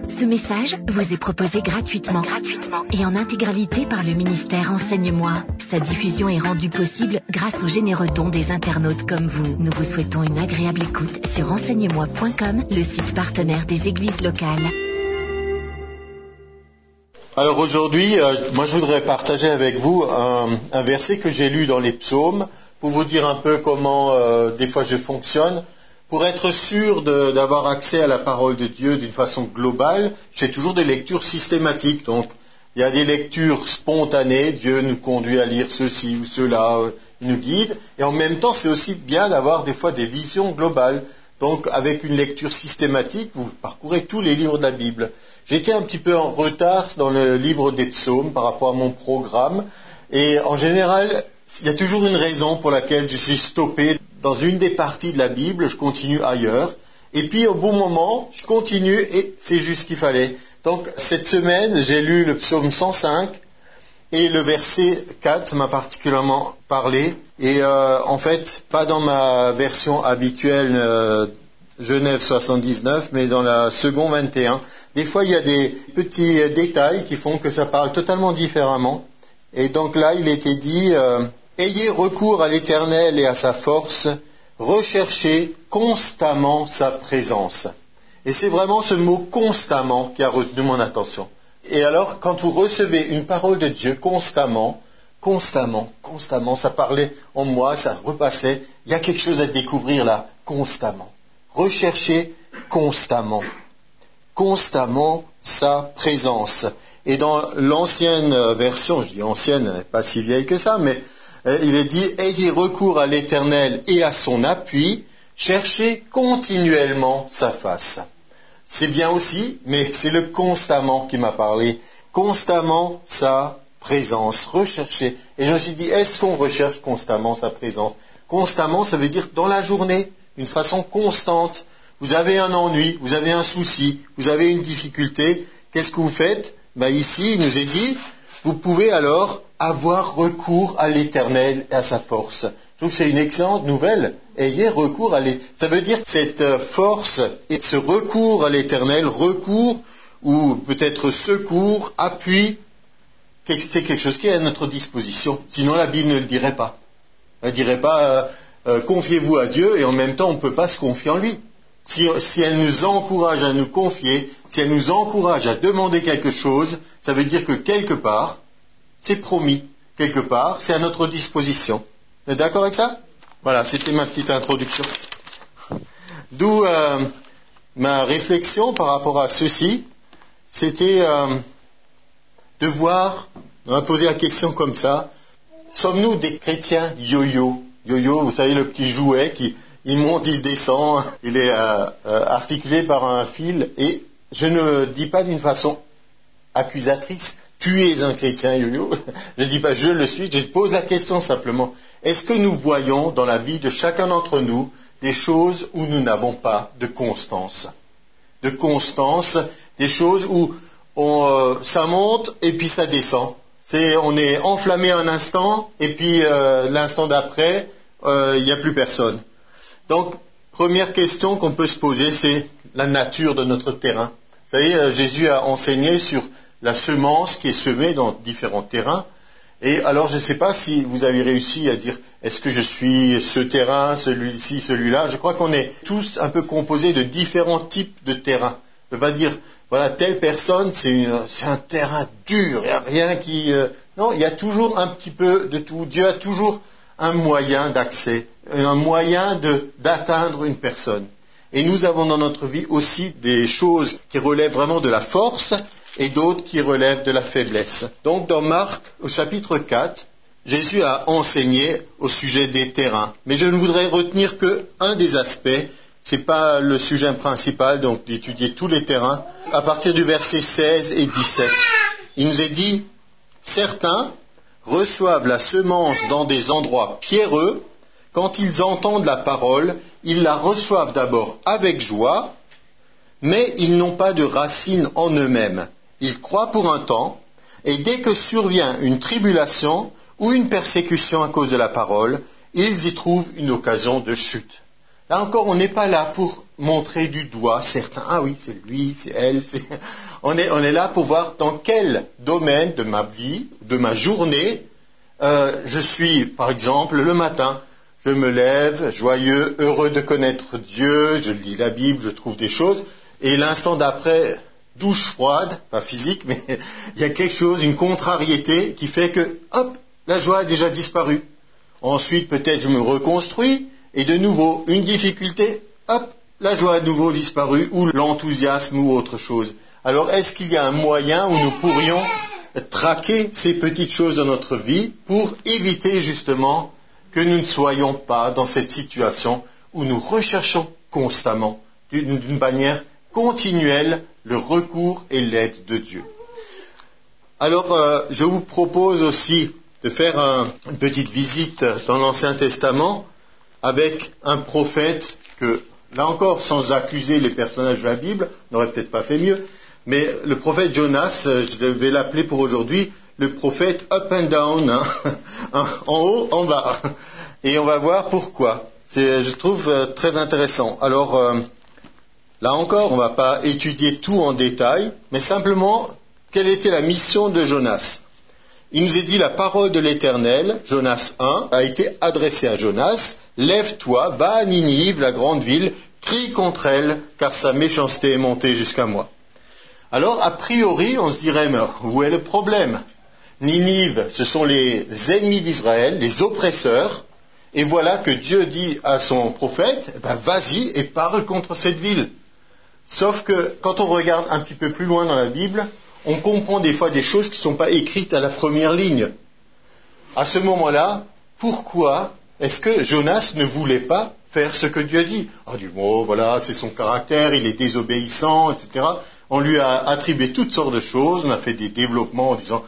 Ce message vous est proposé gratuitement et en intégralité par le ministère Enseigne-moi. Sa diffusion est rendue possible grâce aux généreux dons des internautes comme vous. Nous vous souhaitons une agréable écoute sur enseigne-moi.com, le site partenaire des églises locales. Alors aujourd'hui, moi je voudrais partager avec vous un verset que j'ai lu dans les psaumes pour vous dire un peu comment des fois je fonctionne. Pour être sûr d'avoir accès à la parole de Dieu d'une façon globale, je fais toujours des lectures systématiques. Donc, il y a des lectures spontanées, Dieu nous conduit à lire ceci ou cela, il nous guide. Et en même temps, c'est aussi bien d'avoir des fois des visions globales. Donc, avec une lecture systématique, vous parcourez tous les livres de la Bible. J'étais un petit peu en retard dans le livre des psaumes par rapport à mon programme. Et en général, il y a toujours une raison pour laquelle je suis stoppé dans une des parties de la Bible, je continue ailleurs. Et puis au bon moment, je continue et c'est juste ce qu'il fallait. Donc cette semaine, j'ai lu le psaume 105 et le verset 4 m'a particulièrement parlé. Et en fait, pas dans ma version habituelle Genève 79, mais dans la seconde 21. Des fois, il y a des petits détails qui font que ça parle totalement différemment. Et donc là, il était dit... Ayez recours à l'Éternel et à sa force, recherchez constamment sa présence. Et c'est vraiment ce mot constamment qui a retenu mon attention. Et alors, quand vous recevez une parole de Dieu constamment, ça parlait en moi, ça repassait, il y a quelque chose à découvrir là, constamment. Recherchez constamment sa présence. Et dans l'ancienne version, je dis ancienne, pas si vieille que ça, mais il est dit, ayez recours à l'Éternel et à son appui, cherchez continuellement sa face. C'est bien aussi, mais c'est le constamment qui m'a parlé. Constamment sa présence, recherchez. Et je me suis dit, est-ce qu'on recherche constamment sa présence? Constamment, ça veut dire dans la journée, d'une façon constante. Vous avez un ennui, vous avez un souci, vous avez une difficulté, qu'est-ce que vous faites? Ici, il nous est dit, vous pouvez alors avoir recours à l'Éternel et à sa force. Je trouve que c'est une excellente nouvelle. Ayez recours à l'Éternel. Ça veut dire que cette force et ce recours à l'Éternel, recours ou peut-être secours, appui, c'est quelque chose qui est à notre disposition. Sinon la Bible ne le dirait pas. Elle ne dirait pas confiez-vous à Dieu et en même temps on ne peut pas se confier en lui. Si elle nous encourage à nous confier, si elle nous encourage à demander quelque chose, ça veut dire que quelque part, c'est promis. Quelque part, c'est à notre disposition. Vous êtes d'accord avec ça? Voilà, c'était ma petite introduction. D'où ma réflexion par rapport à ceci, c'était de voir, on m'a posé la question comme ça, sommes-nous des chrétiens yo-yo? Yo-yo, vous savez, le petit jouet qui il monte, il descend, il est articulé par un fil, et je ne dis pas d'une façon accusatrice, tu es un chrétien yo-yo. Je ne dis pas je le suis, je pose la question simplement. Est-ce que nous voyons dans la vie de chacun d'entre nous des choses où nous n'avons pas de constance? De constance, des choses où ça monte et puis ça descend. On est enflammé un instant et puis l'instant d'après, il n'y a plus personne. Donc, première question qu'on peut se poser, c'est la nature de notre terrain. Vous savez, Jésus a enseigné sur la semence qui est semée dans différents terrains. Et alors, je ne sais pas si vous avez réussi à dire, est-ce que je suis ce terrain, celui-ci, celui-là? Je crois qu'on est tous un peu composés de différents types de terrains. On ne peut pas dire, voilà, telle personne, c'est un terrain dur, il n'y a rien qui... Non, il y a toujours un petit peu de tout. Dieu a toujours un moyen d'accès, un moyen d'atteindre une personne. Et nous avons dans notre vie aussi des choses qui relèvent vraiment de la force et d'autres qui relèvent de la faiblesse. Donc dans Marc, au chapitre 4, Jésus a enseigné au sujet des terrains. Mais je ne voudrais retenir qu'un des aspects, c'est pas le sujet principal, donc d'étudier tous les terrains. À partir du verset 16 et 17, il nous est dit, certains reçoivent la semence dans des endroits pierreux. Quand ils entendent la parole, ils la reçoivent d'abord avec joie, mais ils n'ont pas de racines en eux-mêmes. Ils croient pour un temps, et dès que survient une tribulation ou une persécution à cause de la parole, ils y trouvent une occasion de chute. Là encore, on n'est pas là pour montrer du doigt certains. Ah oui, c'est lui, c'est elle. On est là pour voir dans quel domaine de ma vie, de ma journée, je suis, par exemple, le matin. Je me lève, joyeux, heureux de connaître Dieu, je lis la Bible, je trouve des choses. Et l'instant d'après, douche froide, pas physique, mais il y a quelque chose, une contrariété qui fait que, hop, la joie a déjà disparu. Ensuite, peut-être je me reconstruis. Et de nouveau, une difficulté, hop, la joie a de nouveau disparu, ou l'enthousiasme, ou autre chose. Alors, est-ce qu'il y a un moyen où nous pourrions traquer ces petites choses dans notre vie pour éviter justement que nous ne soyons pas dans cette situation où nous recherchons constamment, d'une manière continuelle, le recours et l'aide de Dieu. Alors, je vous propose aussi de faire une petite visite dans l'Ancien Testament avec un prophète que, là encore, sans accuser les personnages de la Bible, n'aurait peut-être pas fait mieux, mais le prophète Jonas, je vais l'appeler pour aujourd'hui le prophète up and down, hein, en haut, en bas. Et on va voir pourquoi. Je trouve très intéressant. Alors, là encore, on ne va pas étudier tout en détail, mais simplement, quelle était la mission de Jonas ? Il nous est dit la parole de l'Éternel, Jonas 1, a été adressée à Jonas. Lève-toi, va à Ninive, la grande ville, crie contre elle, car sa méchanceté est montée jusqu'à moi. Alors, a priori, on se dirait, mais où est le problème ? Ninive, ce sont les ennemis d'Israël, les oppresseurs, et voilà que Dieu dit à son prophète, vas-y et parle contre cette ville. Sauf que, quand on regarde un petit peu plus loin dans la Bible, on comprend des fois des choses qui ne sont pas écrites à la première ligne. À ce moment-là, pourquoi est-ce que Jonas ne voulait pas faire ce que Dieu dit ? Voilà, c'est son caractère, il est désobéissant, etc. On lui a attribué toutes sortes de choses, on a fait des développements en disant,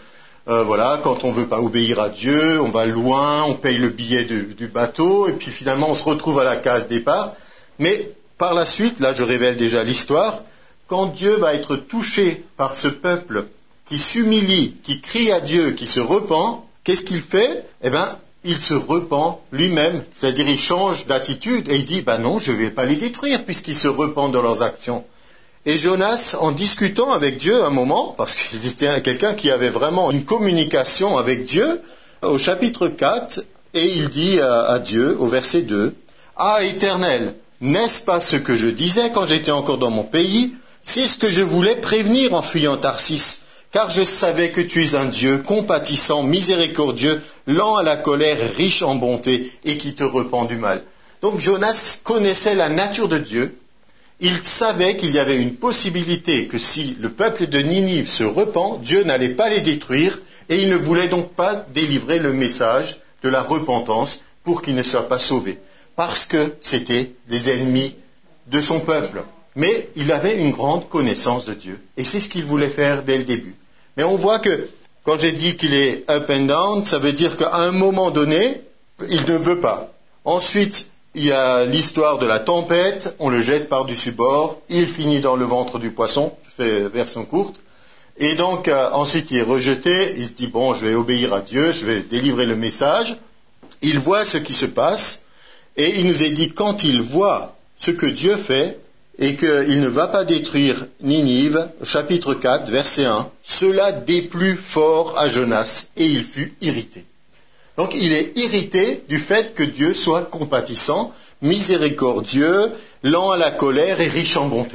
quand on ne veut pas obéir à Dieu, on va loin, on paye le billet du bateau, et puis finalement on se retrouve à la case départ. Mais par la suite, là je révèle déjà l'histoire, quand Dieu va être touché par ce peuple qui s'humilie, qui crie à Dieu, qui se repent, qu'est-ce qu'il fait ? Il se repent lui-même, c'est-à-dire il change d'attitude et il dit, non, je ne vais pas les détruire puisqu'ils se repentent dans leurs actions. Et Jonas, en discutant avec Dieu un moment, parce qu'il était quelqu'un qui avait vraiment une communication avec Dieu, au chapitre 4, et il dit à Dieu, au verset 2, « Ah, Éternel, n'est-ce pas ce que je disais quand j'étais encore dans mon pays ? C'est ce que je voulais prévenir en fuyant Tarsis, car je savais que tu es un Dieu compatissant, miséricordieux, lent à la colère, riche en bonté, et qui te repent du mal. » Donc Jonas connaissait la nature de Dieu. Il savait qu'il y avait une possibilité que si le peuple de Ninive se repent, Dieu n'allait pas les détruire, et il ne voulait donc pas délivrer le message de la repentance pour qu'ils ne soient pas sauvés, parce que c'était les ennemis de son peuple. Mais il avait une grande connaissance de Dieu. Et c'est ce qu'il voulait faire dès le début. Mais on voit que, quand j'ai dit qu'il est up and down, ça veut dire qu'à un moment donné, il ne veut pas. Ensuite, il y a l'histoire de la tempête, on le jette par-dessus bord, il finit dans le ventre du poisson, je fais version courte. Et donc, ensuite, il est rejeté, il se dit, je vais obéir à Dieu, je vais délivrer le message. Il voit ce qui se passe, et il nous est dit, quand il voit ce que Dieu fait, et qu'il ne va pas détruire Ninive, chapitre 4, verset 1, cela déplut fort à Jonas, et il fut irrité. Donc il est irrité du fait que Dieu soit compatissant, miséricordieux, lent à la colère et riche en bonté.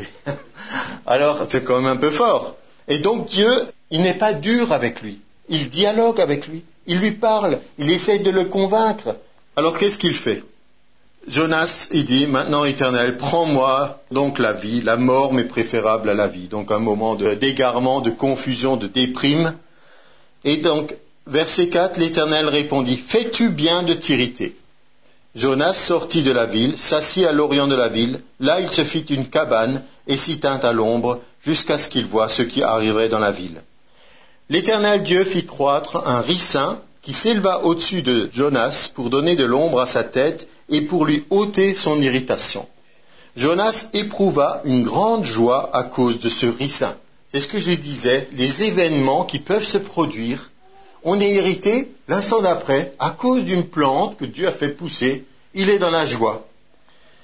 Alors c'est quand même un peu fort. Et donc Dieu, il n'est pas dur avec lui, il dialogue avec lui, il lui parle, il essaye de le convaincre. Alors qu'est-ce qu'il fait ? Jonas, il dit, maintenant Éternel, prends-moi donc la vie, la mort m'est préférable à la vie. Donc un moment d'égarement, de confusion, de déprime. Et donc, verset 4, l'Éternel répondit, fais-tu bien de t'irriter ? Jonas sortit de la ville, s'assit à l'orient de la ville. Là, il se fit une cabane et s'y tint à l'ombre jusqu'à ce qu'il voie ce qui arriverait dans la ville. L'Éternel Dieu fit croître un ricin qui s'éleva au-dessus de Jonas pour donner de l'ombre à sa tête et pour lui ôter son irritation. Jonas éprouva une grande joie à cause de ce ricin. C'est ce que je disais, les événements qui peuvent se produire. On est irrité, l'instant d'après, à cause d'une plante que Dieu a fait pousser, il est dans la joie.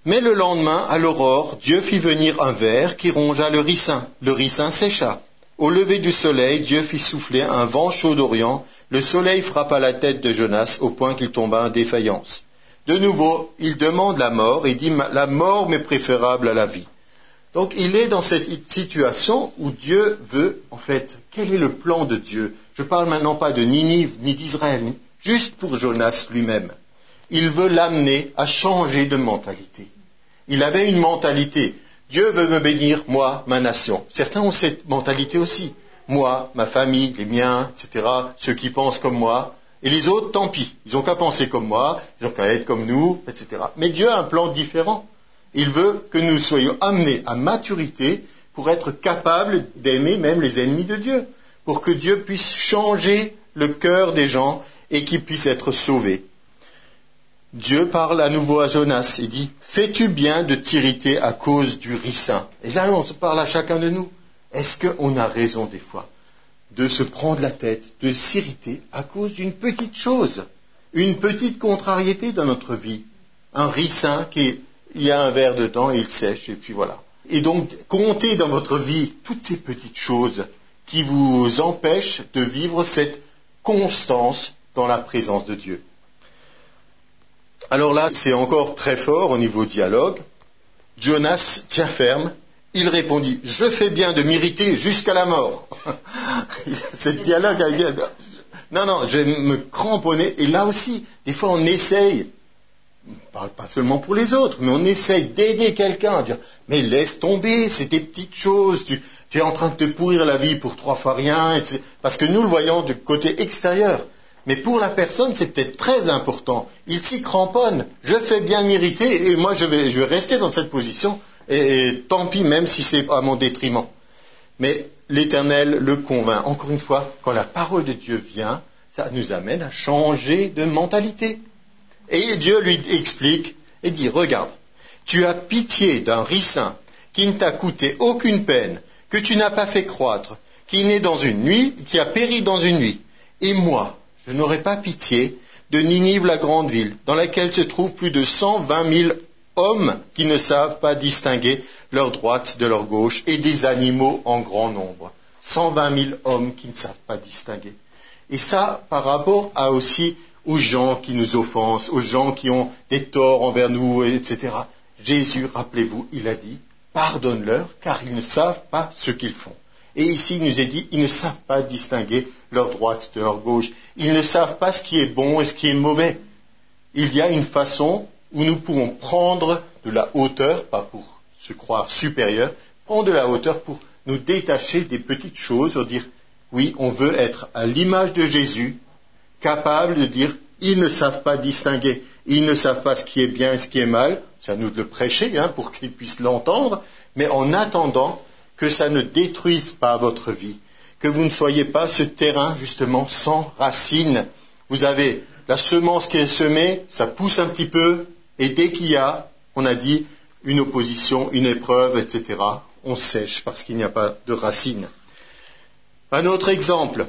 Mais le lendemain, à l'aurore, Dieu fit venir un ver qui rongea le ricin. Le ricin sécha. Au lever du soleil, Dieu fit souffler un vent chaud d'Orient. Le soleil frappa la tête de Jonas au point qu'il tomba en défaillance. De nouveau, il demande la mort et dit « La mort m'est préférable à la vie ». Donc il est dans cette situation où Dieu veut, en fait, quel est le plan de Dieu? Je parle maintenant pas de Ninive ni d'Israël, juste pour Jonas lui-même. Il veut l'amener à changer de mentalité. Il avait une mentalité. Dieu veut me bénir, moi, ma nation. Certains ont cette mentalité aussi. Moi, ma famille, les miens, etc., ceux qui pensent comme moi. Et les autres, tant pis. Ils n'ont qu'à penser comme moi, ils n'ont qu'à être comme nous, etc. Mais Dieu a un plan différent. Il veut que nous soyons amenés à maturité pour être capables d'aimer même les ennemis de Dieu. Pour que Dieu puisse changer le cœur des gens et qu'ils puissent être sauvés. Dieu parle à nouveau à Jonas et dit « Fais-tu bien de t'irriter à cause du ricin ?» Et là, on se parle à chacun de nous. Est-ce qu'on a raison des fois de se prendre la tête, de s'irriter à cause d'une petite chose, une petite contrariété dans notre vie? Un ricin il y a un verre dedans et il sèche et puis voilà. Et donc, comptez dans votre vie toutes ces petites choses qui vous empêchent de vivre cette constance dans la présence de Dieu. Alors là, c'est encore très fort au niveau dialogue. Jonas tient ferme. Il répondit, je fais bien de m'irriter jusqu'à la mort. Cette dialogue, non, je vais me cramponner. Et là aussi, des fois on essaye, on ne parle pas seulement pour les autres, mais on essaye d'aider quelqu'un à dire, mais laisse tomber, c'est des petites choses, tu es en train de te pourrir la vie pour 3 fois rien, etc. Parce que nous le voyons du côté extérieur. Mais pour la personne, c'est peut-être très important. Il s'y cramponne. Je fais bien m'irriter et moi je vais rester dans cette position et tant pis même si c'est à mon détriment. Mais l'Éternel le convainc. Encore une fois, quand la parole de Dieu vient, ça nous amène à changer de mentalité. Et Dieu lui explique et dit, regarde, tu as pitié d'un ricin qui ne t'a coûté aucune peine, que tu n'as pas fait croître, qui naît dans une nuit, qui a péri dans une nuit. Et moi, je n'aurai pas pitié de Ninive, la grande ville, dans laquelle se trouvent plus de 120 000 hommes qui ne savent pas distinguer leur droite de leur gauche et des animaux en grand nombre. 120 000 hommes qui ne savent pas distinguer. Et ça, par rapport à aussi aux gens qui nous offensent, aux gens qui ont des torts envers nous, etc. Jésus, rappelez-vous, il a dit, pardonne-leur car ils ne savent pas ce qu'ils font. Et ici, il nous est dit, ils ne savent pas distinguer leur droite de leur gauche. Ils ne savent pas ce qui est bon et ce qui est mauvais. Il y a une façon où nous pourrons prendre de la hauteur, pas pour se croire supérieur, prendre de la hauteur pour nous détacher des petites choses, pour dire, oui, on veut être à l'image de Jésus, capable de dire, ils ne savent pas distinguer, ils ne savent pas ce qui est bien et ce qui est mal. C'est à nous de le prêcher, pour qu'ils puissent l'entendre, mais en attendant, que ça ne détruise pas votre vie, que vous ne soyez pas ce terrain justement sans racines. Vous avez la semence qui est semée, ça pousse un petit peu, et dès qu'il y a, on a dit, une opposition, une épreuve, etc., on sèche parce qu'il n'y a pas de racines. Un autre exemple,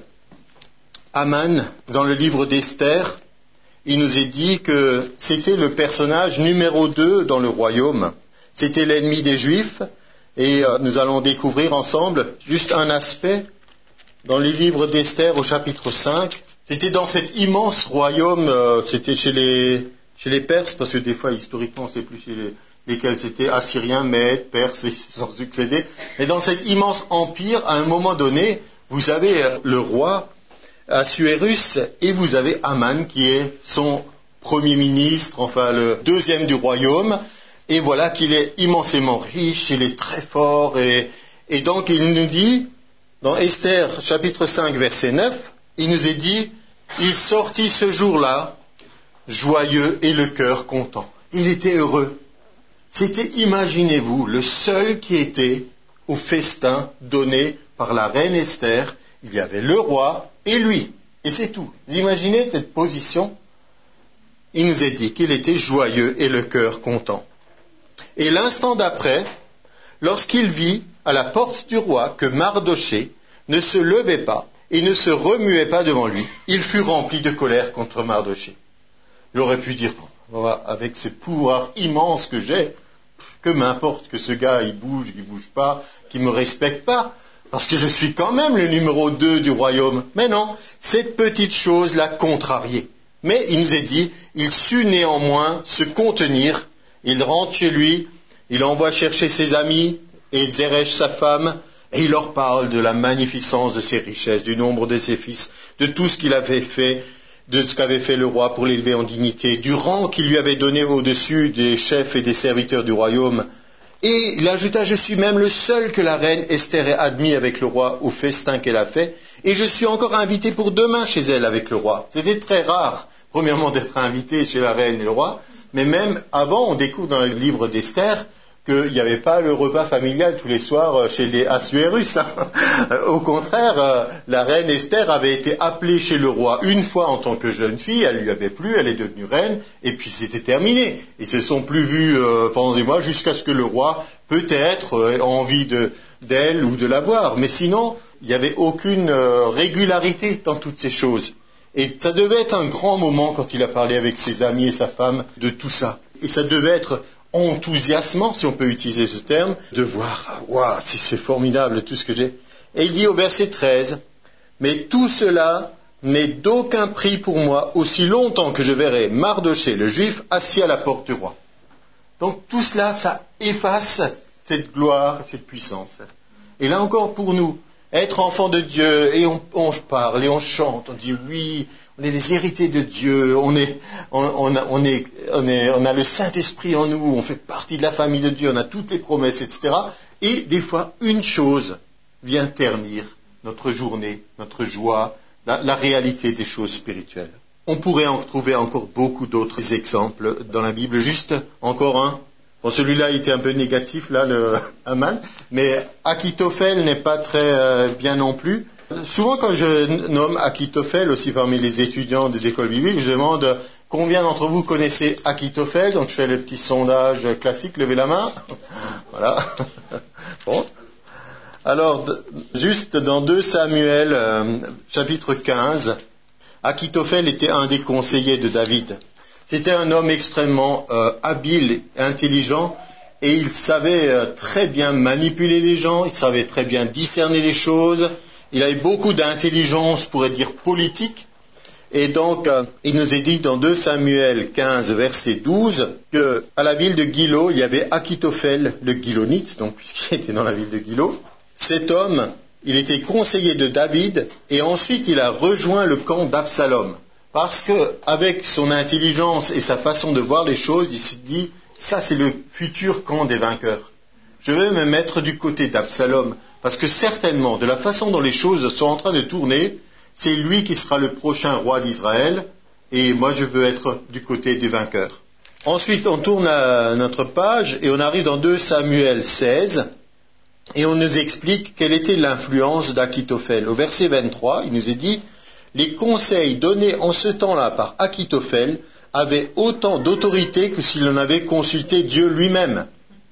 Aman, dans le livre d'Esther, il nous est dit que c'était le personnage numéro 2 dans le royaume. C'était l'ennemi des Juifs. Et nous allons découvrir ensemble juste un aspect dans les livres d'Esther au chapitre 5. C'était dans cet immense royaume, c'était chez les Perses, parce que des fois, historiquement, on ne sait plus lesquels c'était, Assyriens, Mèdes, Perses, ils se sont succédés. Mais dans cet immense empire, à un moment donné, vous avez le roi Assuérus et vous avez Aman qui est son premier ministre, enfin le deuxième du royaume. Et voilà qu'il est immensément riche, il est très fort. Et donc il nous dit, dans Esther chapitre 5 verset 9, il nous est dit, il sortit ce jour-là, joyeux et le cœur content. Il était heureux. C'était, imaginez-vous, le seul qui était au festin donné par la reine Esther. Il y avait le roi et lui. Et c'est tout. Vous imaginez cette position? Il nous est dit qu'il était joyeux et le cœur content. Et l'instant d'après, lorsqu'il vit à la porte du roi que Mardochée ne se levait pas et ne se remuait pas devant lui, il fut rempli de colère contre Mardochée. Il aurait pu dire, avec ces pouvoirs immenses que j'ai, que m'importe que ce gars il bouge pas, qu'il me respecte pas, parce que je suis quand même le numéro 2 du royaume. Mais non, cette petite chose l'a contrarié. Mais il nous est dit, il sut néanmoins se contenir, il rentre chez lui, il envoie chercher ses amis et Zeresh sa femme, et il leur parle de la magnificence de ses richesses, du nombre de ses fils, de tout ce qu'il avait fait, de ce qu'avait fait le roi pour l'élever en dignité, du rang qu'il lui avait donné au-dessus des chefs et des serviteurs du royaume. Et il ajouta, je suis même le seul que la reine Esther ait admis avec le roi au festin qu'elle a fait, et je suis encore invité pour demain chez elle avec le roi. C'était très rare, premièrement, d'être invité chez la reine et le roi, mais même avant, on découvre dans le livre d'Esther qu'il n'y avait pas le repas familial tous les soirs chez les Assuérus. Au contraire, la reine Esther avait été appelée chez le roi une fois en tant que jeune fille, elle lui avait plu, elle est devenue reine, et puis c'était terminé. Ils se sont plus vus pendant des mois jusqu'à ce que le roi, peut-être, ait envie d'elle ou de la voir. Mais sinon, il n'y avait aucune régularité dans toutes ces choses. Et ça devait être un grand moment quand il a parlé avec ses amis et sa femme de tout ça. Et ça devait être enthousiasmant, si on peut utiliser ce terme, de voir, waouh, c'est formidable tout ce que j'ai. Et il dit au verset 13, mais tout cela n'est d'aucun prix pour moi aussi longtemps que je verrai Mardochée, le juif, assis à la porte du roi. Donc tout cela, ça efface cette gloire, cette puissance. Et là encore pour nous, être enfant de Dieu, et on parle, et on chante, on dit oui, on est les héritiers de Dieu, on a le Saint-Esprit en nous, on fait partie de la famille de Dieu, on a toutes les promesses, etc. Et des fois, une chose vient ternir notre journée, notre joie, la réalité des choses spirituelles. On pourrait en trouver encore beaucoup d'autres exemples dans la Bible, juste encore un. Bon, celui-là, il était un peu négatif, là, le Haman, mais Achitophel n'est pas très bien non plus. Souvent, quand je nomme Achitophel, aussi parmi les étudiants des écoles bibliques, je demande combien d'entre vous connaissez Achitophel. Donc, je fais le petit sondage classique, levez la main. Voilà. Bon. Alors, juste dans 2 Samuel, chapitre 15, Achitophel était un des conseillers de David. C'était un homme extrêmement habile, intelligent, et il savait très bien manipuler les gens, il savait très bien discerner les choses, il avait beaucoup d'intelligence, on pourrait dire politique, et donc il nous est dit dans 2 Samuel 15, verset 12, qu'à la ville de Gilo, il y avait Achitophel, le Gilonite, donc puisqu'il était dans la ville de Gilo. Cet homme, il était conseiller de David, et ensuite il a rejoint le camp d'Absalom. Parce qu'avec son intelligence et sa façon de voir les choses, il s'est dit, ça c'est le futur camp des vainqueurs. Je vais me mettre du côté d'Absalom, parce que certainement, de la façon dont les choses sont en train de tourner, c'est lui qui sera le prochain roi d'Israël, et moi je veux être du côté des vainqueurs. Ensuite, on tourne à notre page, et on arrive dans 2 Samuel 16, et on nous explique quelle était l'influence d'Achitophel. Au verset 23, il nous est dit, les conseils donnés en ce temps-là par Achitophel avaient autant d'autorité que s'il en avait consulté Dieu lui-même.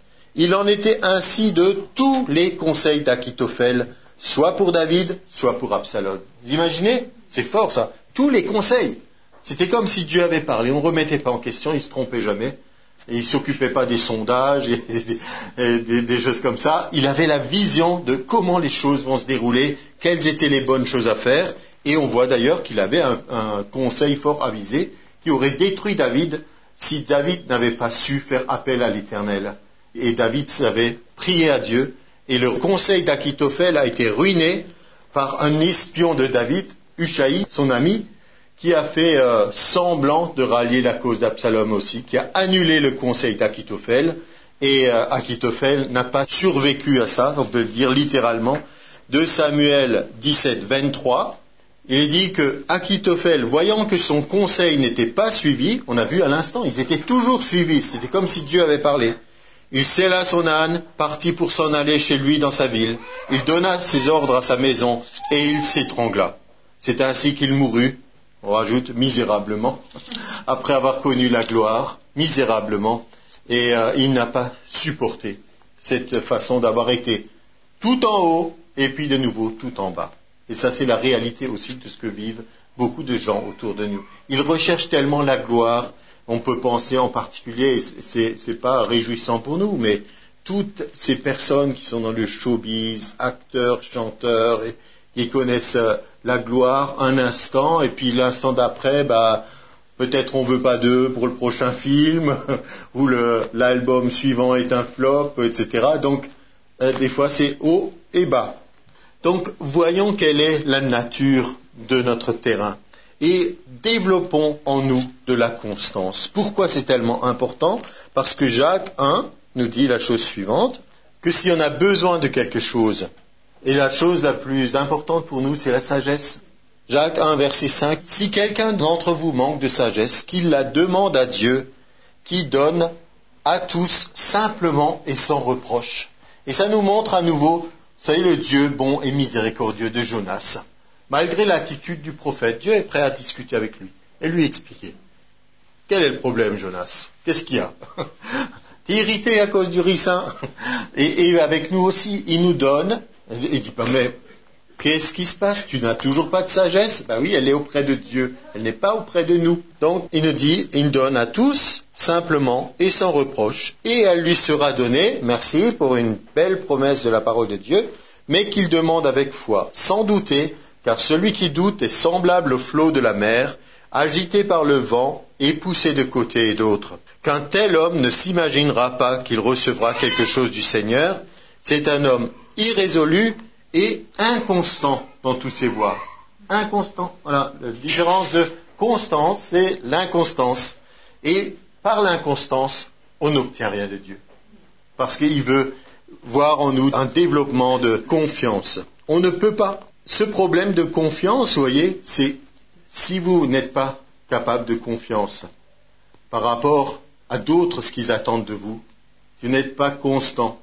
Il en était ainsi de tous les conseils d'Achitophel, soit pour David, soit pour Absalom. Vous imaginez ? C'est fort ça. Tous les conseils. C'était comme si Dieu avait parlé. On ne remettait pas en question, il ne se trompait jamais. Et il ne s'occupait pas des sondages et des choses comme ça. Il avait la vision de comment les choses vont se dérouler, quelles étaient les bonnes choses à faire. Et on voit d'ailleurs qu'il avait un conseil fort avisé qui aurait détruit David si David n'avait pas su faire appel à l'Éternel. Et David savait prier à Dieu. Et le conseil d'Achitophel a été ruiné par un espion de David, Ushaï, son ami, qui a fait semblant de rallier la cause d'Absalom aussi, qui a annulé le conseil d'Achitophel. Et Achitophel n'a pas survécu à ça, on peut le dire littéralement. 2 Samuel 17, 23. Il est dit que Achitophel, voyant que son conseil n'était pas suivi, on a vu à l'instant, ils étaient toujours suivis, c'était comme si Dieu avait parlé. Il sella son âne, partit pour s'en aller chez lui dans sa ville. Il donna ses ordres à sa maison et il s'étrangla. C'est ainsi qu'il mourut, on rajoute misérablement, après avoir connu la gloire, misérablement, et il n'a pas supporté cette façon d'avoir été tout en haut et puis de nouveau tout en bas. Et ça, c'est la réalité aussi de ce que vivent beaucoup de gens autour de nous. Ils recherchent tellement la gloire, On peut penser en particulier, c'est pas réjouissant pour nous, mais toutes ces personnes qui sont dans le showbiz, acteurs, chanteurs, et qui connaissent la gloire un instant, et puis l'instant d'après, peut-être on veut pas d'eux pour le prochain film, ou l'album suivant est un flop, etc. Donc, des fois c'est haut et bas. Donc, voyons quelle est la nature de notre terrain. Et développons en nous de la constance. Pourquoi c'est tellement important? Parce que Jacques 1 nous dit la chose suivante, que si on a besoin de quelque chose, et la chose la plus importante pour nous, c'est la sagesse. Jacques 1, verset 5, si quelqu'un d'entre vous manque de sagesse, qu'il la demande à Dieu, qui donne à tous simplement et sans reproche. Et ça nous montre à nouveau, vous savez, le Dieu bon et miséricordieux de Jonas. Malgré l'attitude du prophète, Dieu est prêt à discuter avec lui et lui expliquer. Quel est le problème, Jonas? Qu'est-ce qu'il y a? T'es irrité à cause du ricin? Et avec nous aussi, il nous donne, il dit, mais qu'est-ce qui se passe? Tu n'as toujours pas de sagesse? Oui, elle est auprès de Dieu, elle n'est pas auprès de nous. Donc, il nous dit, il donne à tous, simplement et sans reproche, et elle lui sera donnée, merci pour une belle promesse de la parole de Dieu, mais qu'il demande avec foi, sans douter, car celui qui doute est semblable au flot de la mer, agité par le vent et poussé de côté et d'autre. Qu'un tel homme ne s'imaginera pas qu'il recevra quelque chose du Seigneur, c'est un homme irrésolu et inconstant dans tous ses voies. Inconstant, voilà, la différence de constance, c'est l'inconstance. Et par l'inconstance, on n'obtient rien de Dieu. Parce qu'il veut voir en nous un développement de confiance. On ne peut pas. Ce problème de confiance, vous voyez, c'est si vous n'êtes pas capable de confiance par rapport à d'autres, ce qu'ils attendent de vous, si vous n'êtes pas constant,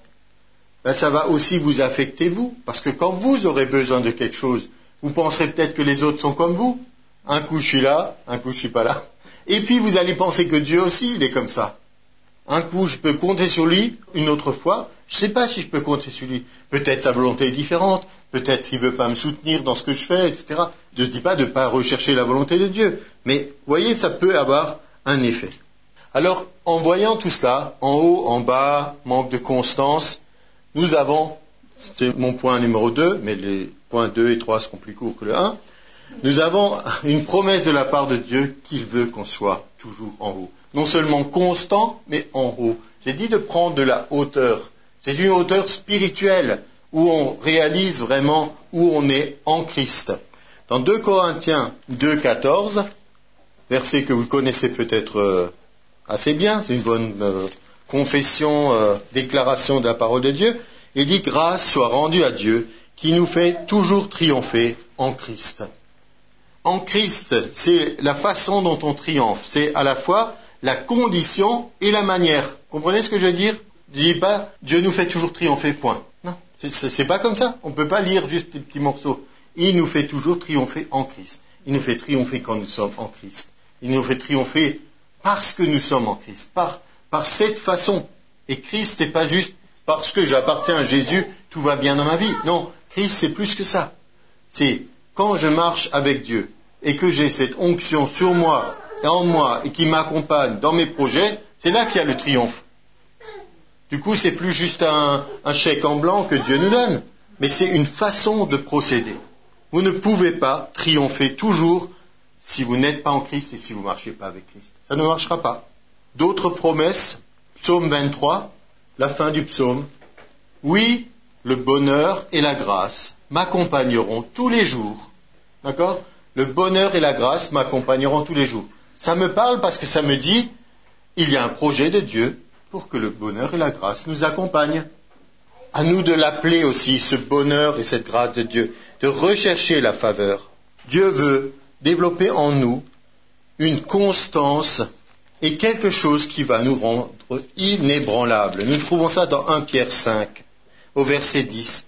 ça va aussi vous affecter vous, parce que quand vous aurez besoin de quelque chose, vous penserez peut-être que les autres sont comme vous. Un coup je suis là, un coup je suis pas là. Et puis vous allez penser que Dieu aussi, il est comme ça. Un coup je peux compter sur lui, une autre fois, je ne sais pas si je peux compter sur lui. Peut-être sa volonté est différente, peut-être qu'il ne veut pas me soutenir dans ce que je fais, etc. Je ne dis pas de ne pas rechercher la volonté de Dieu, mais vous voyez, ça peut avoir un effet. Alors, en voyant tout cela, en haut, en bas, manque de constance, nous avons, c'est mon point numéro 2, mais les points 2 et 3 seront plus courts que le 1, nous avons une promesse de la part de Dieu qu'il veut qu'on soit toujours en haut. Non seulement constant, mais en haut. J'ai dit de prendre de la hauteur. C'est une hauteur spirituelle, où on réalise vraiment où on est en Christ. Dans 2 Corinthiens 2, 14, verset que vous connaissez peut-être assez bien, c'est une bonne confession, déclaration de la parole de Dieu, il dit « Grâce soit rendue à Dieu, qui nous fait toujours triompher en Christ ». En Christ, c'est la façon dont on triomphe. C'est à la fois la condition et la manière. Comprenez ce que je veux dire? Je ne dis pas « Dieu nous fait toujours triompher, point ». Non, c'est pas comme ça. On ne peut pas lire juste des petits morceaux. Il nous fait toujours triompher en Christ. Il nous fait triompher quand nous sommes en Christ. Il nous fait triompher parce que nous sommes en Christ. Par cette façon. Et Christ, c'est pas juste parce que j'appartiens à Jésus, tout va bien dans ma vie. Non, Christ, c'est plus que ça. C'est quand je marche avec Dieu et que j'ai cette onction sur moi et en moi et qui m'accompagne dans mes projets, c'est là qu'il y a le triomphe. Du coup, c'est plus juste un chèque en blanc que Dieu nous donne, mais c'est une façon de procéder. Vous ne pouvez pas triompher toujours si vous n'êtes pas en Christ et si vous ne marchez pas avec Christ. Ça ne marchera pas. D'autres promesses, psaume 23, la fin du psaume. Oui, le bonheur et la grâce m'accompagneront tous les jours. D'accord? Le bonheur et la grâce m'accompagneront tous les jours. Ça me parle parce que ça me dit, il y a un projet de Dieu pour que le bonheur et la grâce nous accompagnent. À nous de l'appeler aussi, ce bonheur et cette grâce de Dieu, de rechercher la faveur. Dieu veut développer en nous une constance et quelque chose qui va nous rendre inébranlables. Nous trouvons ça dans 1 Pierre 5, au verset 10.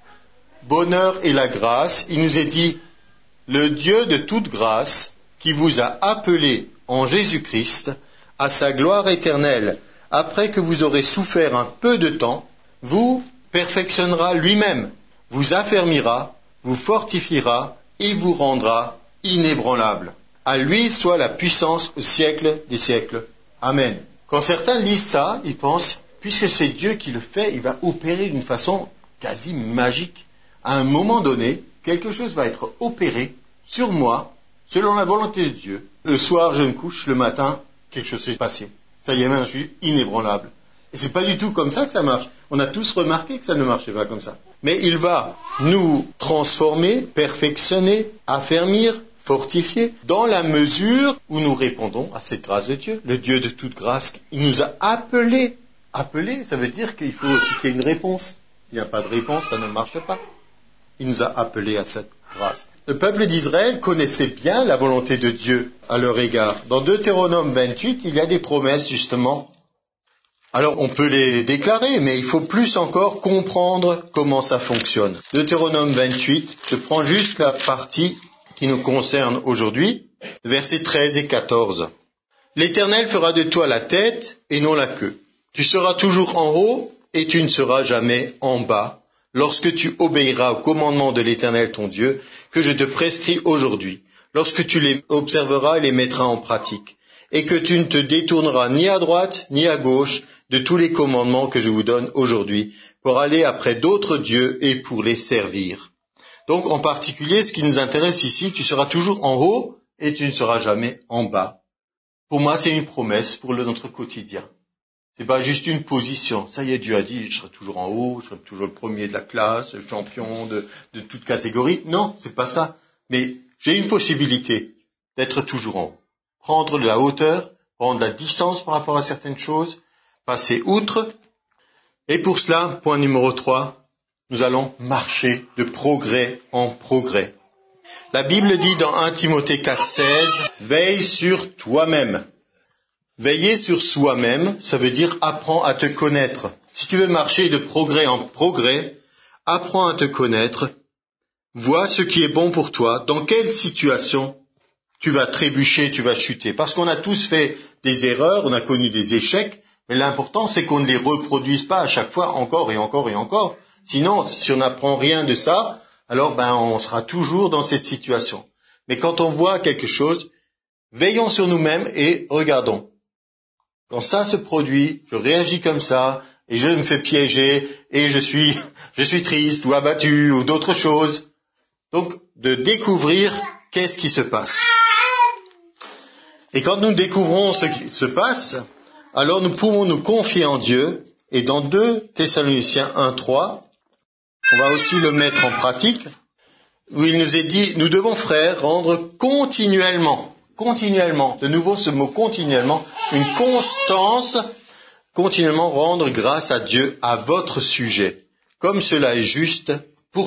Bonheur et la grâce, il nous est dit, le Dieu de toute grâce, qui vous a appelé en Jésus-Christ à sa gloire éternelle, après que vous aurez souffert un peu de temps, vous perfectionnera lui-même, vous affermira, vous fortifiera et vous rendra inébranlable. À lui soit la puissance au siècle des siècles. Amen. Quand certains lisent ça, ils pensent, puisque c'est Dieu qui le fait, il va opérer d'une façon quasi magique. À un moment donné, quelque chose va être opéré sur moi, selon la volonté de Dieu. Le soir, je me couche, le matin, quelque chose s'est passé. Ça y est, maintenant, je suis inébranlable. Et c'est pas du tout comme ça que ça marche. On a tous remarqué que ça ne marchait pas comme ça. Mais il va nous transformer, perfectionner, affermir, fortifier, dans la mesure où nous répondons à cette grâce de Dieu. Le Dieu de toute grâce, il nous a appelés. Appelés, ça veut dire qu'il faut aussi qu'il y ait une réponse. S'il n'y a pas de réponse, ça ne marche pas. Il nous a appelés à cette grâce. Le peuple d'Israël connaissait bien la volonté de Dieu à leur égard. Dans Deutéronome 28, il y a des promesses justement. Alors on peut les déclarer, mais il faut plus encore comprendre comment ça fonctionne. Deutéronome 28, je prends juste la partie qui nous concerne aujourd'hui, versets 13 et 14. L'Éternel fera de toi la tête et non la queue. Tu seras toujours en haut et tu ne seras jamais en bas, lorsque tu obéiras aux commandements de l'Éternel ton Dieu, que je te prescris aujourd'hui, lorsque tu les observeras et les mettras en pratique, et que tu ne te détourneras ni à droite ni à gauche de tous les commandements que je vous donne aujourd'hui, pour aller après d'autres dieux et pour les servir. Donc en particulier, ce qui nous intéresse ici, tu seras toujours en haut et tu ne seras jamais en bas. Pour moi, c'est une promesse pour notre quotidien. C'est pas juste une position. Ça y est, Dieu a dit, je serai toujours en haut, je serai toujours le premier de la classe, le champion de toute catégorie. Non, c'est pas ça. Mais j'ai une possibilité d'être toujours en haut. Prendre de la hauteur, prendre de la distance par rapport à certaines choses, passer outre. Et pour cela, point numéro 3, nous allons marcher de progrès en progrès. La Bible dit dans 1 Timothée 4,16, veille sur toi-même. Veiller sur soi-même, ça veut dire apprends à te connaître. Si tu veux marcher de progrès en progrès, apprends à te connaître, vois ce qui est bon pour toi, dans quelle situation tu vas trébucher, tu vas chuter. Parce qu'on a tous fait des erreurs, on a connu des échecs, mais l'important c'est qu'on ne les reproduise pas à chaque fois encore et encore et encore. Sinon, si on n'apprend rien de ça, alors on sera toujours dans cette situation. Mais quand on voit quelque chose, veillons sur nous-mêmes et regardons. Quand ça se produit, je réagis comme ça, et je me fais piéger, et je suis triste, ou abattu, ou d'autres choses. Donc, de découvrir qu'est-ce qui se passe. Et quand nous découvrons ce qui se passe, alors nous pouvons nous confier en Dieu, et dans 2 Thessaloniciens 1:3, on va aussi le mettre en pratique, où il nous est dit, nous devons, frères, rendre continuellement, de nouveau ce mot continuellement, une constance, continuellement rendre grâce à Dieu à votre sujet, comme cela est juste. Pourquoi ?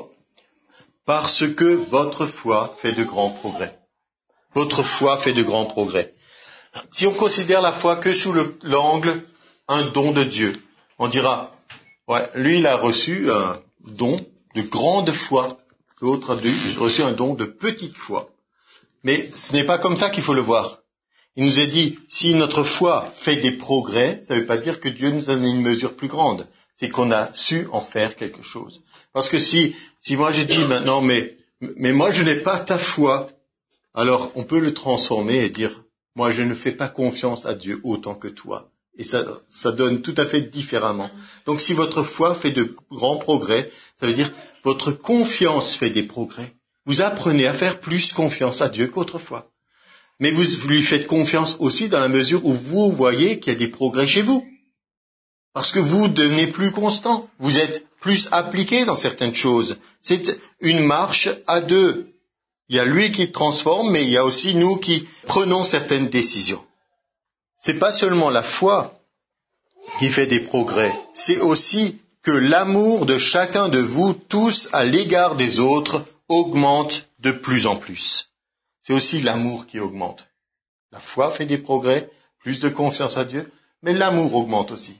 Parce que votre foi fait de grands progrès. Votre foi fait de grands progrès. Si on considère la foi que sous l'angle, un don de Dieu, on dira, ouais, lui il a reçu un don de grande foi, l'autre a reçu un don de petite foi. Mais ce n'est pas comme ça qu'il faut le voir. Il nous est dit, si notre foi fait des progrès, ça ne veut pas dire que Dieu nous a donné une mesure plus grande. C'est qu'on a su en faire quelque chose. Parce que si moi j'ai dit maintenant, mais moi je n'ai pas ta foi, alors on peut le transformer et dire, moi je ne fais pas confiance à Dieu autant que toi. Et ça donne tout à fait différemment. Donc si votre foi fait de grands progrès, ça veut dire votre confiance fait des progrès. Vous apprenez à faire plus confiance à Dieu qu'autrefois. Mais vous lui faites confiance aussi dans la mesure où vous voyez qu'il y a des progrès chez vous. Parce que vous devenez plus constant. Vous êtes plus appliqué dans certaines choses. C'est une marche à deux. Il y a lui qui transforme, mais il y a aussi nous qui prenons certaines décisions. C'est pas seulement la foi qui fait des progrès. C'est aussi que l'amour de chacun de vous tous à l'égard des autres augmente de plus en plus. C'est aussi l'amour qui augmente. La foi fait des progrès, plus de confiance à Dieu, mais l'amour augmente aussi.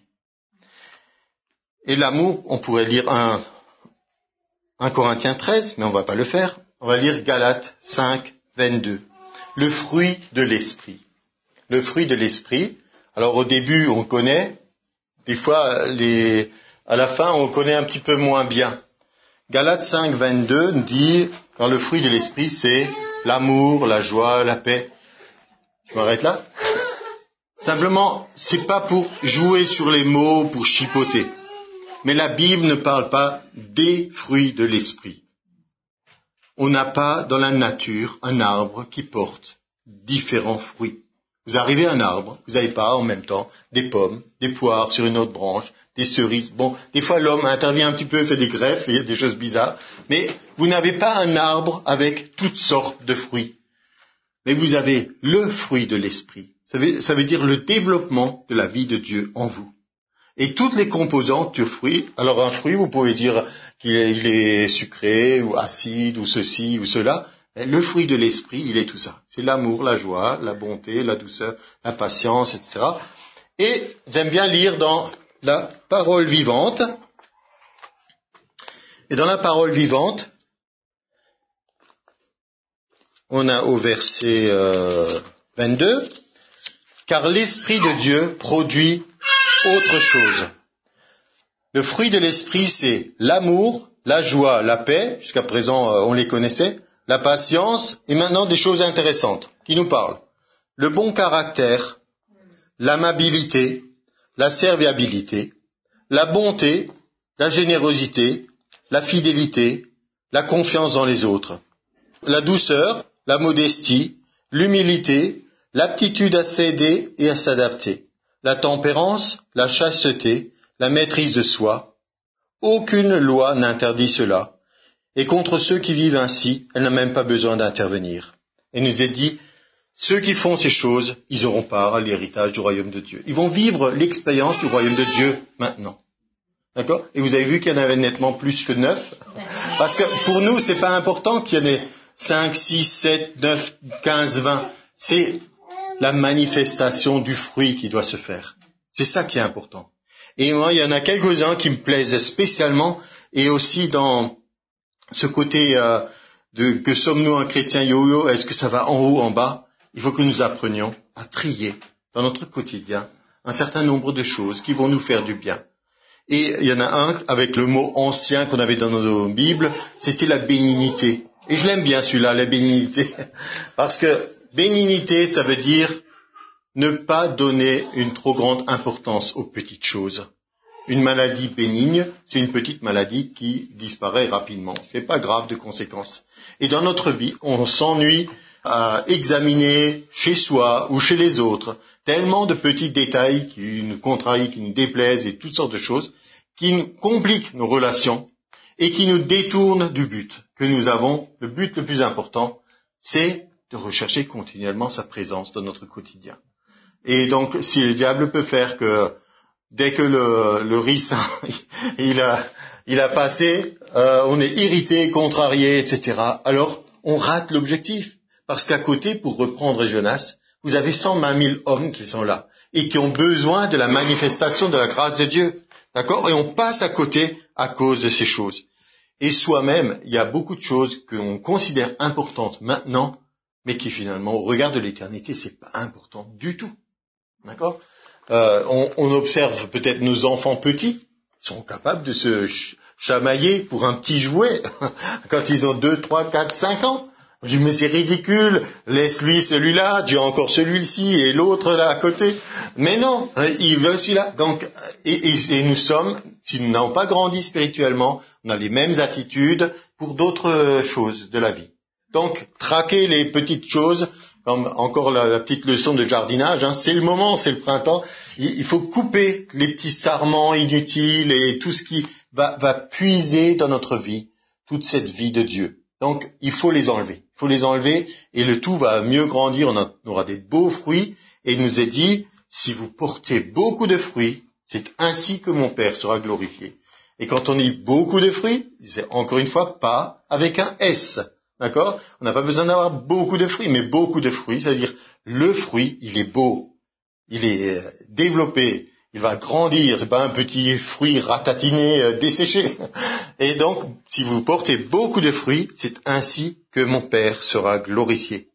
Et l'amour, on pourrait lire 1 Corinthiens 13, mais on ne va pas le faire. On va lire Galates 5, 22. Le fruit de l'esprit. Le fruit de l'esprit. Alors au début, on connaît. Des fois, à la fin, on connaît un petit peu moins bien. Galates 5, 22 nous dit, quand le fruit de l'esprit, c'est l'amour, la joie, la paix. Je m'arrête là. Simplement, c'est pas pour jouer sur les mots, pour chipoter. Mais la Bible ne parle pas des fruits de l'esprit. On n'a pas dans la nature un arbre qui porte différents fruits. Vous arrivez à un arbre, vous n'avez pas en même temps des pommes, des poires sur une autre branche, des cerises. Bon, des fois l'homme intervient un petit peu, fait des greffes, il y a des choses bizarres. Mais vous n'avez pas un arbre avec toutes sortes de fruits. Mais vous avez le fruit de l'esprit. Ça veut dire le développement de la vie de Dieu en vous. Et toutes les composantes du fruit, alors un fruit, vous pouvez dire qu'il est sucré, ou acide, ou ceci, ou cela. Mais le fruit de l'esprit, il est tout ça. C'est l'amour, la joie, la bonté, la douceur, la patience, etc. Et j'aime bien lire dans la parole vivante. Et dans la parole vivante, on a au verset 22, « Car l'Esprit de Dieu produit autre chose. » Le fruit de l'Esprit, c'est l'amour, la joie, la paix, jusqu'à présent on les connaissait, la patience, et maintenant des choses intéressantes qui nous parlent. Le bon caractère, l'amabilité, la serviabilité, la bonté, la générosité, la fidélité, la confiance dans les autres, la douceur, la modestie, l'humilité, l'aptitude à s'aider et à s'adapter, la tempérance, la chasteté, la maîtrise de soi. Aucune loi n'interdit cela. Et contre ceux qui vivent ainsi, elle n'a même pas besoin d'intervenir. Et nous est dit, ceux qui font ces choses, ils auront part à l'héritage du royaume de Dieu. Ils vont vivre l'expérience du royaume de Dieu maintenant. D'accord? Et vous avez vu qu'il y en avait nettement plus que 9. Parce que pour nous, c'est pas important qu'il y en ait 5, 6, 7, 9, 15, 20. C'est la manifestation du fruit qui doit se faire. C'est ça qui est important. Et moi, il y en a quelques-uns qui me plaisent spécialement, et aussi dans ce côté de que sommes-nous un chrétien yo-yo, est-ce que ça va en haut, en bas? Il faut que nous apprenions à trier dans notre quotidien un certain nombre de choses qui vont nous faire du bien. Et il y en a un avec le mot ancien qu'on avait dans nos Bibles, c'était la bénignité. Et je l'aime bien celui-là, la bénignité, parce que bénignité, ça veut dire ne pas donner une trop grande importance aux petites choses. Une maladie bénigne, c'est une petite maladie qui disparaît rapidement. C'est pas grave de conséquences. Et dans notre vie, on s'ennuie à examiner chez soi ou chez les autres tellement de petits détails qui nous contrarient, qui nous déplaisent et toutes sortes de choses qui nous compliquent nos relations et qui nous détournent du but que nous avons. Le but le plus important, c'est de rechercher continuellement sa présence dans notre quotidien. Et donc, si le diable peut faire que dès que le ricin il a passé, on est irrité, contrarié, etc. Alors, on rate l'objectif. Parce qu'à côté, pour reprendre Jonas, vous avez 120 000 hommes qui sont là et qui ont besoin de la manifestation de la grâce de Dieu. D'accord? Et on passe à côté à cause de ces choses. Et soi-même, il y a beaucoup de choses qu'on considère importantes maintenant, mais qui finalement, au regard de l'éternité, c'est pas important du tout. D'accord? On observe peut-être nos enfants petits, ils sont capables de se chamailler pour un petit jouet quand ils ont 2, 3, 4, 5 ans. Je dis, mais c'est ridicule, laisse-lui celui-là, tu as encore celui-ci et l'autre là à côté. Mais non, il veut celui-là. Donc, et nous sommes, si nous n'avons pas grandi spirituellement, on a les mêmes attitudes pour d'autres choses de la vie. Donc, traquer les petites choses, comme encore la petite leçon de jardinage, c'est le moment, c'est le printemps. Il faut couper les petits sarments inutiles et tout ce qui va puiser dans notre vie, toute cette vie de Dieu. Donc, il faut les enlever. Il faut les enlever et le tout va mieux grandir. On aura des beaux fruits. Et il nous est dit, si vous portez beaucoup de fruits, c'est ainsi que mon Père sera glorifié. Et quand on dit beaucoup de fruits, c'est encore une fois pas avec un S. D'accord? On n'a pas besoin d'avoir beaucoup de fruits, mais beaucoup de fruits, c'est-à-dire le fruit, il est beau, il est développé, il va grandir, c'est pas un petit fruit ratatiné, desséché. Et donc, si vous portez beaucoup de fruits, c'est ainsi que mon Père sera glorifié.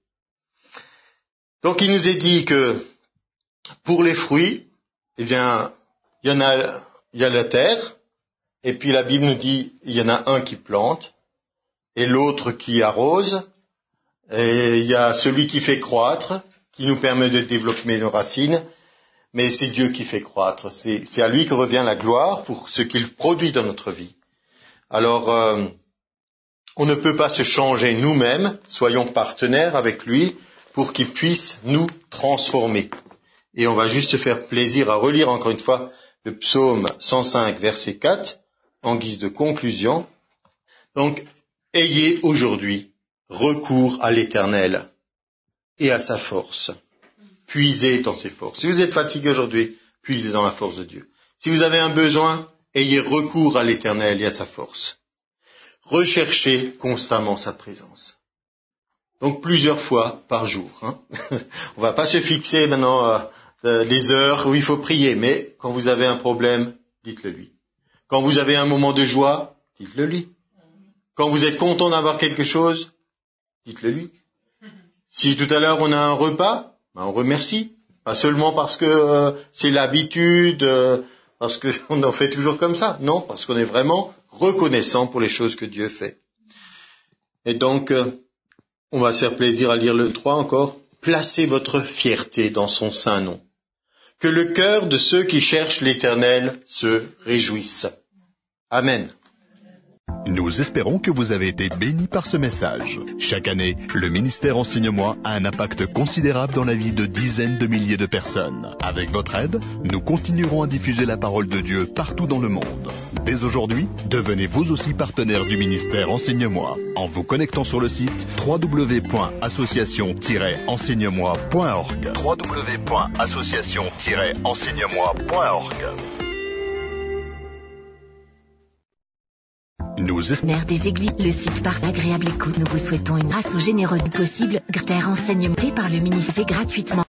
Donc, il nous est dit que pour les fruits, eh bien, il y a la terre, Et puis la Bible nous dit, il y en a un qui plante, et l'autre qui arrose, et il y a celui qui fait croître, qui nous permet de développer nos racines, mais c'est Dieu qui fait croître. C'est à lui que revient la gloire pour ce qu'il produit dans notre vie. Alors, on ne peut pas se changer nous-mêmes, soyons partenaires avec lui pour qu'il puisse nous transformer. Et on va juste se faire plaisir à relire encore une fois le psaume 105, verset 4, en guise de conclusion. Donc, ayez aujourd'hui recours à l'Éternel et à sa force. Puisez dans ses forces. Si vous êtes fatigué aujourd'hui, puisez dans la force de Dieu. Si vous avez un besoin, ayez recours à l'Éternel et à sa force. Recherchez constamment sa présence. Donc plusieurs fois par jour. On va pas se fixer maintenant les heures où il faut prier, mais quand vous avez un problème, dites-le lui. Quand vous avez un moment de joie, dites-le lui. Quand vous êtes content d'avoir quelque chose, dites-le lui. Si tout à l'heure on a un repas, on remercie. Pas seulement parce que c'est l'habitude, parce qu'on en fait toujours comme ça. Non, parce qu'on est vraiment reconnaissant pour les choses que Dieu fait. Et donc, on va se faire plaisir à lire le 3 encore. Placez votre fierté dans son saint nom. Que le cœur de ceux qui cherchent l'Éternel se réjouisse. Amen. Nous espérons que vous avez été bénis par ce message. Chaque année, le ministère Enseigne-moi a un impact considérable dans la vie de dizaines de milliers de personnes. Avec votre aide, nous continuerons à diffuser la parole de Dieu partout dans le monde. Dès aujourd'hui, devenez vous aussi partenaire du ministère Enseigne-moi en vous connectant sur le site www.association-enseigne-moi.org. www.association-enseigne-moi.org. Maire des Églises, le site par agréable écoute. Nous vous souhaitons une grâce au généreux possible. Enseignement par le ministère gratuitement.